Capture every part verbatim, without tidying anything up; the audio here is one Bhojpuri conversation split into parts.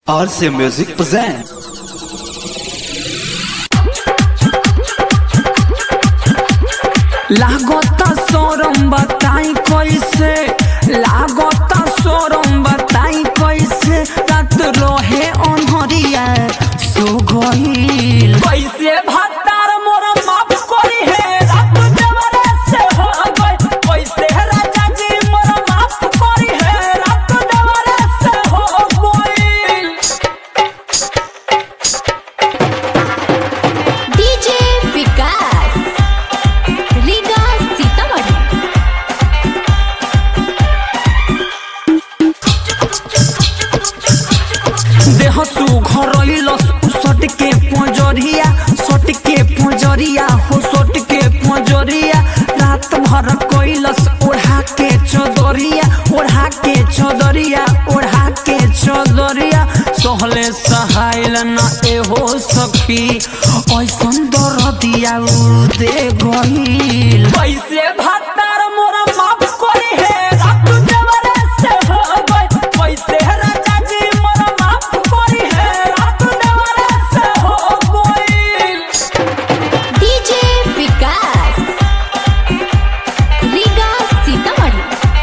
R C Music presents लागता सोरम बताई कैसे लागता सोरम बताई कैसे रात रहे अनहरिया सो गइल कैसे भतार मोरा माफ करी है रात देवरे से हो गइल कैसे राजा जी मोरा माफ करी है रात देवरे से हो गइल। डीजे विकास रीगा सीतामढ़ी देह तू घरइलस सट के पंजरिया सट के पंजरिया हो सट के पंजरिया रात भर कइलस ओढ़ा के चदरिया ओढ़ा के चदरिया ओढ़ा के चदरिया सहले सहाइल न एहो सखी ऐसन दरदिया उ दे गइल कैसे भतार मोरा माफ करी है रात देवरे से हो गइल कैसे राजा जी मोरा माफ करी है रात देवरे से हो गइल। डीजे विकास रीगा सीतामढ़ी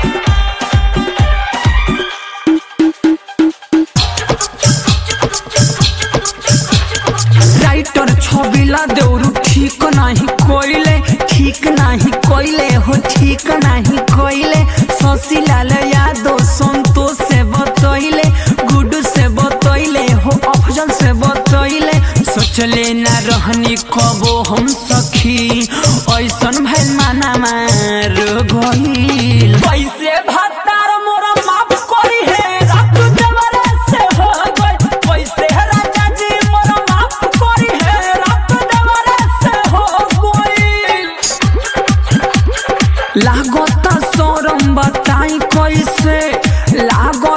राइटर छबिला देउरु ठीक नाही कोइले ठीक नाही कोइले हो ठीक नाही कोइले शशि लाल यादव संतोष से बतइले गुड्डू से बतइले हो अफजल से बतइले सोचले ना रहनी कबो हम सखी ऐसन भइल माना मार गइल कैसे भतार मोरा माफ करी है रात देवरे से हो गइल कैसे राजा जी मोरा माफ करी है रात देवरे से हो गइल। लागता सोरम बताई कैसे लागता